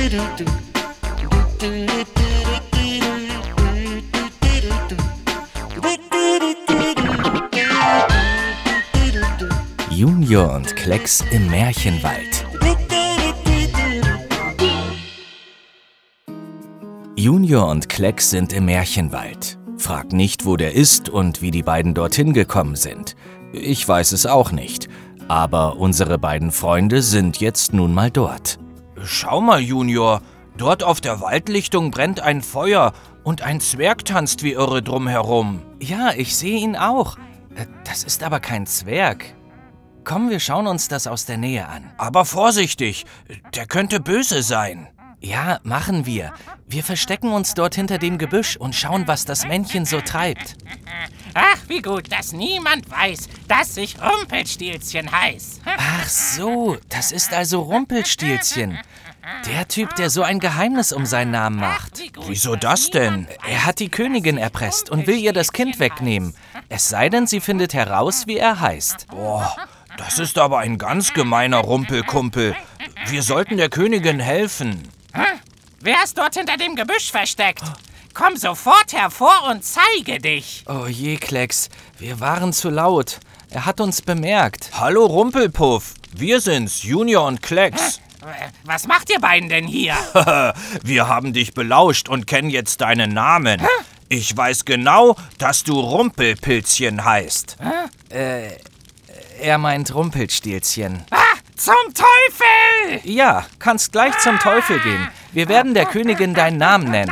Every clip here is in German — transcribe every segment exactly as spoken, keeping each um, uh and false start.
Junior und Klecks im Märchenwald. Junior und Klecks sind im Märchenwald. Frag nicht, wo der ist und wie die beiden dorthin gekommen sind. Ich weiß es auch nicht. Aber unsere beiden Freunde sind jetzt nun mal dort. Schau mal, Junior. Dort auf der Waldlichtung brennt ein Feuer und ein Zwerg tanzt wie irre drumherum. Ja, ich sehe ihn auch. Das ist aber kein Zwerg. Komm, wir schauen uns das aus der Nähe an. Aber vorsichtig, der könnte böse sein. Ja, machen wir. Wir verstecken uns dort hinter dem Gebüsch und schauen, was das Männchen so treibt. Ach, wie gut, dass niemand weiß, dass ich Rumpelstilzchen heiß. Ach so, das ist also Rumpelstilzchen. Der Typ, der so ein Geheimnis um seinen Namen macht. Wieso das denn? Er hat die Königin erpresst und will ihr das Kind wegnehmen. Es sei denn, sie findet heraus, wie er heißt. Boah, das ist aber ein ganz gemeiner Rumpelkumpel. Wir sollten der Königin helfen. Hm? Wer ist dort hinter dem Gebüsch versteckt? Komm sofort hervor und zeige dich. Oh je, Klecks, wir waren zu laut. Er hat uns bemerkt. Hallo Rumpelpuff, wir sind's, Junior und Klecks. Was macht ihr beiden denn hier? Wir haben dich belauscht und kennen jetzt deinen Namen. Ich weiß genau, dass du Rumpelpilzchen heißt. Äh, er meint Rumpelstilzchen. Ah, zum Teufel! Ja, kannst gleich zum Teufel gehen. Wir werden der Königin deinen Namen nennen.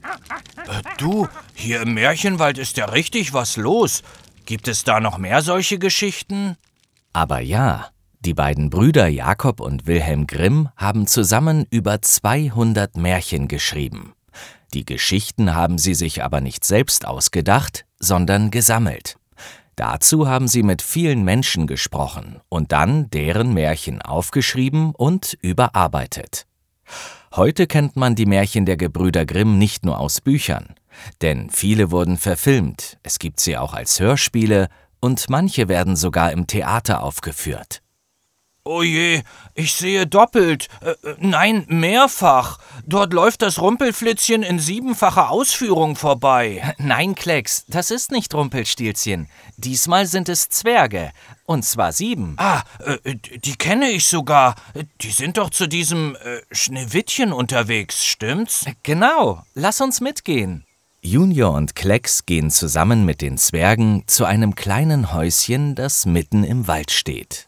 Äh, du, hier im Märchenwald ist ja richtig was los. Gibt es da noch mehr solche Geschichten? Aber ja, die beiden Brüder Jakob und Wilhelm Grimm haben zusammen über zweihundert Märchen geschrieben. Die Geschichten haben sie sich aber nicht selbst ausgedacht, sondern gesammelt. Dazu haben sie mit vielen Menschen gesprochen und dann deren Märchen aufgeschrieben und überarbeitet. Heute kennt man die Märchen der Gebrüder Grimm nicht nur aus Büchern, denn viele wurden verfilmt, es gibt sie auch als Hörspiele und manche werden sogar im Theater aufgeführt. Oh je, ich sehe doppelt, äh, nein, mehrfach. Dort läuft das Rumpelflitzchen in siebenfacher Ausführung vorbei. Nein, Klecks, das ist nicht Rumpelstilzchen. Diesmal sind es Zwerge, und zwar sieben. Ah, äh, die kenne ich sogar. Die sind doch zu diesem äh, Schneewittchen unterwegs, stimmt's? Genau, lass uns mitgehen. Junior und Klecks gehen zusammen mit den Zwergen zu einem kleinen Häuschen, das mitten im Wald steht.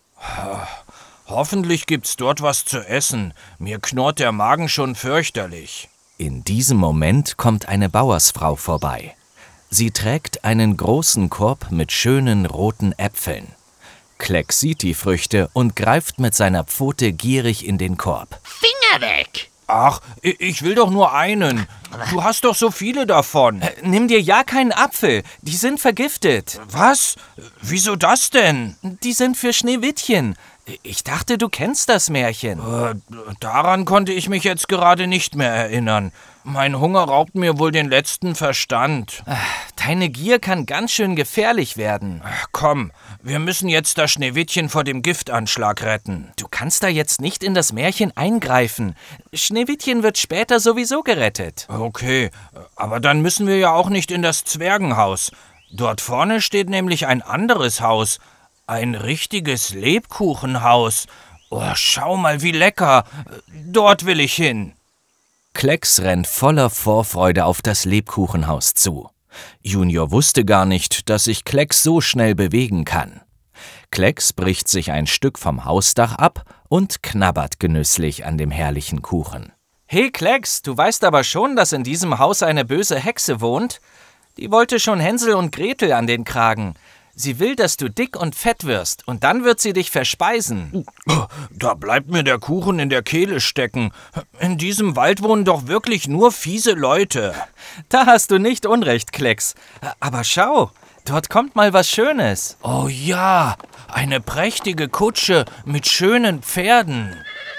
Hoffentlich gibt's dort was zu essen. Mir knurrt der Magen schon fürchterlich. In diesem Moment kommt eine Bauersfrau vorbei. Sie trägt einen großen Korb mit schönen roten Äpfeln. Klecks sieht die Früchte und greift mit seiner Pfote gierig in den Korb. Finger weg! Ach, ich will doch nur einen. Du hast doch so viele davon. Äh, nimm dir ja keinen Apfel, die sind vergiftet. Was? Wieso das denn? Die sind für Schneewittchen. Ich dachte, du kennst das Märchen. Äh, daran konnte ich mich jetzt gerade nicht mehr erinnern. Mein Hunger raubt mir wohl den letzten Verstand. Deine Gier kann ganz schön gefährlich werden. Komm, wir müssen jetzt das Schneewittchen vor dem Giftanschlag retten. Du kannst da jetzt nicht in das Märchen eingreifen. Schneewittchen wird später sowieso gerettet. Okay, aber dann müssen wir ja auch nicht in das Zwergenhaus. Dort vorne steht nämlich ein anderes Haus. Ein richtiges Lebkuchenhaus. Oh, schau mal, wie lecker. Dort will ich hin. Klecks rennt voller Vorfreude auf das Lebkuchenhaus zu. Junior wusste gar nicht, dass sich Klecks so schnell bewegen kann. Klecks bricht sich ein Stück vom Hausdach ab und knabbert genüsslich an dem herrlichen Kuchen. Hey Klecks, du weißt aber schon, dass in diesem Haus eine böse Hexe wohnt? Die wollte schon Hänsel und Gretel an den Kragen. Sie will, dass du dick und fett wirst, und dann wird sie dich verspeisen. Da bleibt mir der Kuchen in der Kehle stecken. In diesem Wald wohnen doch wirklich nur fiese Leute. Da hast du nicht unrecht, Klecks. Aber schau, dort kommt mal was Schönes. Oh ja, eine prächtige Kutsche mit schönen Pferden.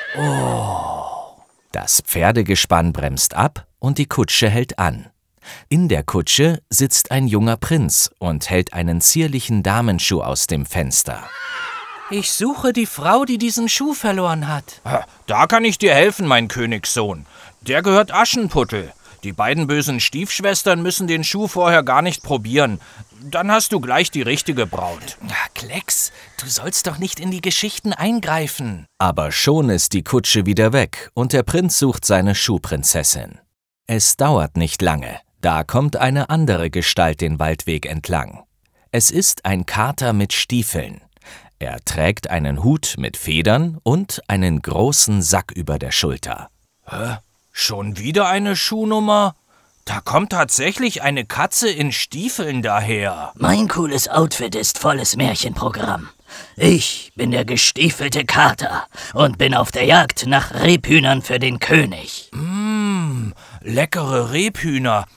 Oh. Das Pferdegespann bremst ab und die Kutsche hält an. In der Kutsche sitzt ein junger Prinz und hält einen zierlichen Damenschuh aus dem Fenster. Ich suche die Frau, die diesen Schuh verloren hat. Da kann ich dir helfen, mein Königssohn. Der gehört Aschenputtel. Die beiden bösen Stiefschwestern müssen den Schuh vorher gar nicht probieren. Dann hast du gleich die richtige Braut. Klecks, du sollst doch nicht in die Geschichten eingreifen. Aber schon ist die Kutsche wieder weg und der Prinz sucht seine Schuhprinzessin. Es dauert nicht lange. Da kommt eine andere Gestalt den Waldweg entlang. Es ist ein Kater mit Stiefeln. Er trägt einen Hut mit Federn und einen großen Sack über der Schulter. Hä? Schon wieder eine Schuhnummer? Da kommt tatsächlich eine Katze in Stiefeln daher. Mein cooles Outfit ist volles Märchenprogramm. Ich bin der gestiefelte Kater und bin auf der Jagd nach Rebhühnern für den König. Mmh, leckere Rebhühner.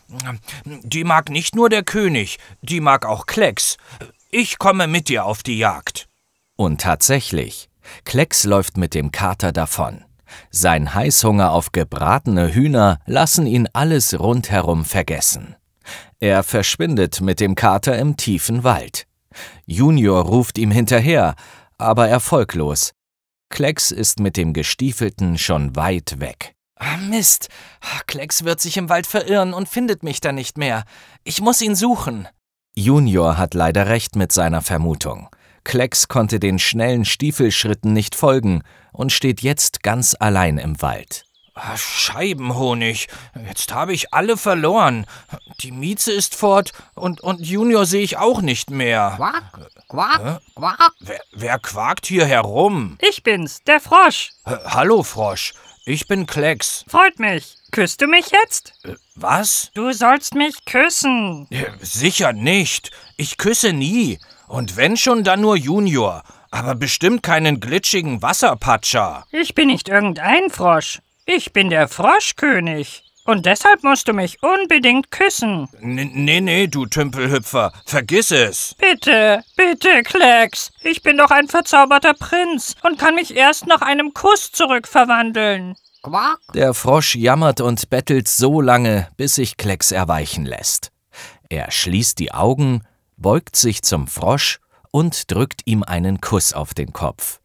Die mag nicht nur der König, die mag auch Klecks. Ich komme mit dir auf die Jagd. Und tatsächlich, Klecks läuft mit dem Kater davon. Sein Heißhunger auf gebratene Hühner lassen ihn alles rundherum vergessen. Er verschwindet mit dem Kater im tiefen Wald. Junior ruft ihm hinterher, aber erfolglos. Klecks ist mit dem Gestiefelten schon weit weg. Ah, Mist, Klecks wird sich im Wald verirren und findet mich dann nicht mehr. Ich muss ihn suchen. Junior hat leider recht mit seiner Vermutung. Klecks konnte den schnellen Stiefelschritten nicht folgen und steht jetzt ganz allein im Wald. Ach, Scheibenhonig, jetzt habe ich alle verloren. Die Mieze ist fort und, und Junior sehe ich auch nicht mehr. Quack, quack, quack. Wer, wer quakt hier herum? Ich bin's, der Frosch. H- Hallo Frosch, ich bin Klecks. Freut mich. Küsst du mich jetzt? Äh, was? Du sollst mich küssen. Äh, sicher nicht. Ich küsse nie. Und wenn schon, dann nur Junior. Aber bestimmt keinen glitschigen Wasserpatscher. Ich bin nicht irgendein Frosch. Ich bin der Froschkönig. Und deshalb musst du mich unbedingt küssen. N- Nee, nee, du Tümpelhüpfer. Vergiss es. Bitte, bitte, Klecks. Ich bin doch ein verzauberter Prinz und kann mich erst nach einem Kuss zurückverwandeln. Quack. Der Frosch jammert und bettelt so lange, bis sich Klecks erweichen lässt. Er schließt die Augen, beugt sich zum Frosch und drückt ihm einen Kuss auf den Kopf.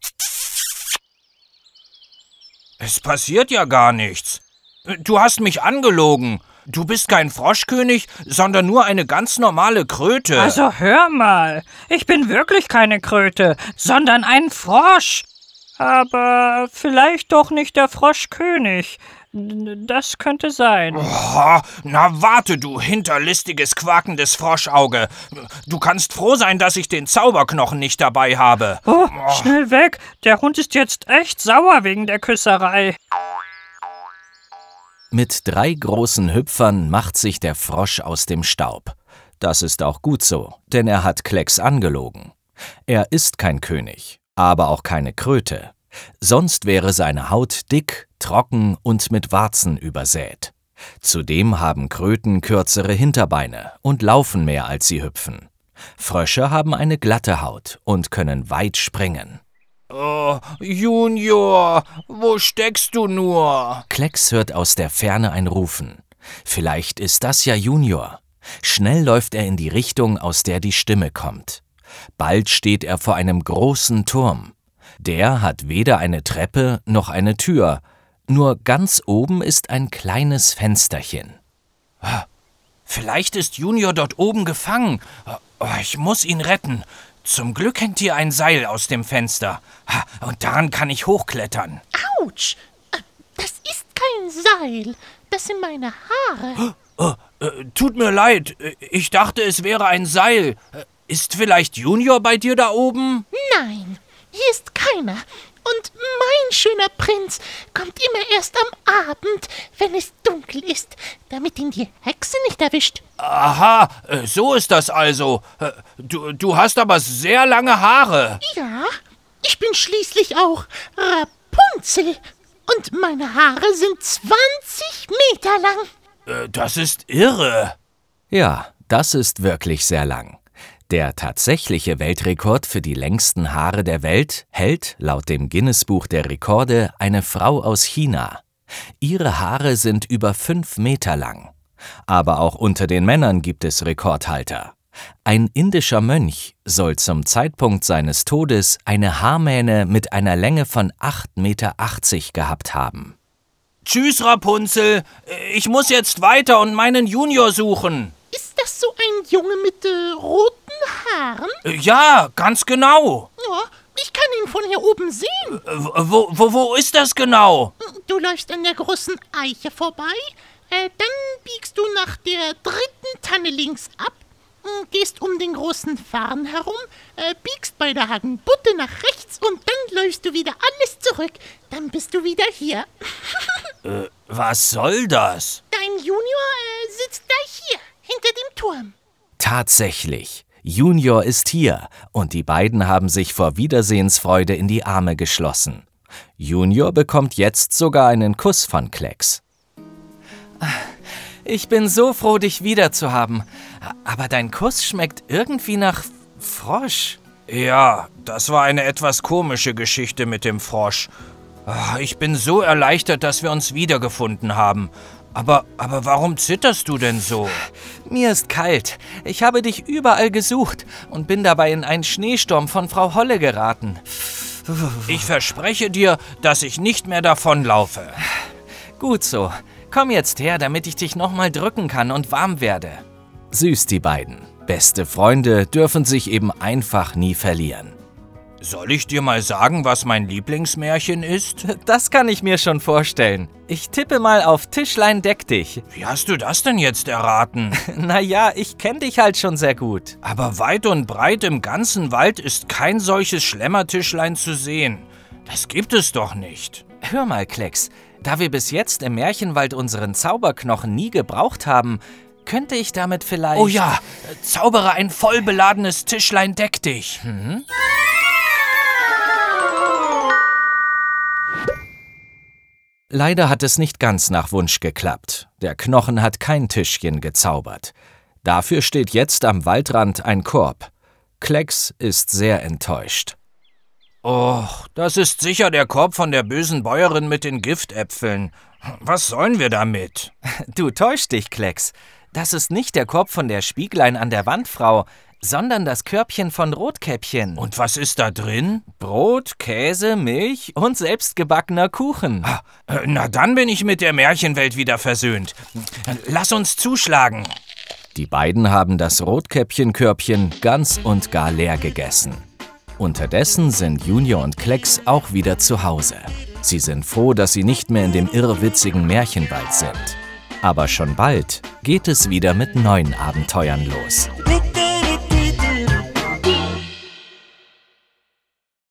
Es passiert ja gar nichts. Du hast mich angelogen. Du bist kein Froschkönig, sondern nur eine ganz normale Kröte. Also hör mal, ich bin wirklich keine Kröte, sondern ein Frosch. Aber vielleicht doch nicht der Froschkönig. Das könnte sein. Oh, na warte, du hinterlistiges, quakendes Froschauge. Du kannst froh sein, dass ich den Zauberknochen nicht dabei habe. Oh, schnell weg. Der Hund ist jetzt echt sauer wegen der Küsserei. Mit drei großen Hüpfern macht sich der Frosch aus dem Staub. Das ist auch gut so, denn er hat Klecks angelogen. Er ist kein König, aber auch keine Kröte. Sonst wäre seine Haut dick, trocken und mit Warzen übersät. Zudem haben Kröten kürzere Hinterbeine und laufen mehr, als sie hüpfen. Frösche haben eine glatte Haut und können weit springen. Oh, Junior, wo steckst du nur? Klecks hört aus der Ferne ein Rufen. Vielleicht ist das ja Junior. Schnell läuft er in die Richtung, aus der die Stimme kommt. Bald steht er vor einem großen Turm. Der hat weder eine Treppe noch eine Tür, nur ganz oben ist ein kleines Fensterchen. Vielleicht ist Junior dort oben gefangen. Oh, ich muss ihn retten. Zum Glück hängt hier ein Seil aus dem Fenster. Und daran kann ich hochklettern. Autsch! Das ist kein Seil. Das sind meine Haare. Oh, äh, tut mir leid. Ich dachte, es wäre ein Seil. Ist vielleicht Junior bei dir da oben? Nein, hier ist keiner. Und mein schöner Prinz kommt immer erst am Abend, wenn es dunkel ist, damit ihn die Hexe nicht erwischt. Aha, so ist das also. Du, du hast aber sehr lange Haare. Ja, ich bin schließlich auch Rapunzel. Und meine Haare sind zwanzig Meter lang. Das ist irre. Ja, das ist wirklich sehr lang. Der tatsächliche Weltrekord für die längsten Haare der Welt hält, laut dem Guinness-Buch der Rekorde, eine Frau aus China. Ihre Haare sind über fünf Meter lang. Aber auch unter den Männern gibt es Rekordhalter. Ein indischer Mönch soll zum Zeitpunkt seines Todes eine Haarmähne mit einer Länge von acht Meter achtzig gehabt haben. Tschüss, Rapunzel. Ich muss jetzt weiter und meinen Junior suchen. Ist das so ein Junge mit äh, roten Haaren? Ja, ganz genau. Ja, ich kann ihn von hier oben sehen. Wo, wo, wo ist das genau? Du läufst an der großen Eiche vorbei, äh, dann biegst du nach der dritten Tanne links ab, gehst um den großen Farn herum, äh, biegst bei der Hagenbutte nach rechts und dann läufst du wieder alles zurück. Dann bist du wieder hier. äh, was soll das? Dein Junior äh, sitzt gleich hier, hinter dem Turm. Tatsächlich, Junior ist hier und die beiden haben sich vor Wiedersehensfreude in die Arme geschlossen. Junior bekommt jetzt sogar einen Kuss von Klecks. Ich bin so froh, dich wiederzuhaben. Aber dein Kuss schmeckt irgendwie nach Frosch. Ja, das war eine etwas komische Geschichte mit dem Frosch. Ich bin so erleichtert, dass wir uns wiedergefunden haben. Aber, aber warum zitterst du denn so? Mir ist kalt. Ich habe dich überall gesucht und bin dabei in einen Schneesturm von Frau Holle geraten. Ich verspreche dir, dass ich nicht mehr davonlaufe. Gut so. Komm jetzt her, damit ich dich nochmal drücken kann und warm werde. Süß, die beiden. Beste Freunde dürfen sich eben einfach nie verlieren. Soll ich dir mal sagen, was mein Lieblingsmärchen ist? Das kann ich mir schon vorstellen. Ich tippe mal auf Tischlein deck dich. Wie hast du das denn jetzt erraten? Naja, ich kenne dich halt schon sehr gut. Aber weit und breit im ganzen Wald ist kein solches Schlemmertischlein zu sehen. Das gibt es doch nicht. Hör mal, Klecks, da wir bis jetzt im Märchenwald unseren Zauberknochen nie gebraucht haben, könnte ich damit vielleicht... Oh ja, zaubere ein voll beladenes Tischlein deck dich. Mhm. Leider hat es nicht ganz nach Wunsch geklappt. Der Knochen hat kein Tischchen gezaubert. Dafür steht jetzt am Waldrand ein Korb. Klecks ist sehr enttäuscht. Oh, das ist sicher der Korb von der bösen Bäuerin mit den Giftäpfeln. Was sollen wir damit? Du täuschst dich, Klecks. Das ist nicht der Korb von der Spieglein an der Wandfrau, sondern das Körbchen von Rotkäppchen. Und was ist da drin? Brot, Käse, Milch und selbstgebackener Kuchen. Ah, na, dann bin ich mit der Märchenwelt wieder versöhnt. Lass uns zuschlagen. Die beiden haben das Rotkäppchenkörbchen ganz und gar leer gegessen. Unterdessen sind Junior und Klecks auch wieder zu Hause. Sie sind froh, dass sie nicht mehr in dem irrwitzigen Märchenwald sind. Aber schon bald geht es wieder mit neuen Abenteuern los.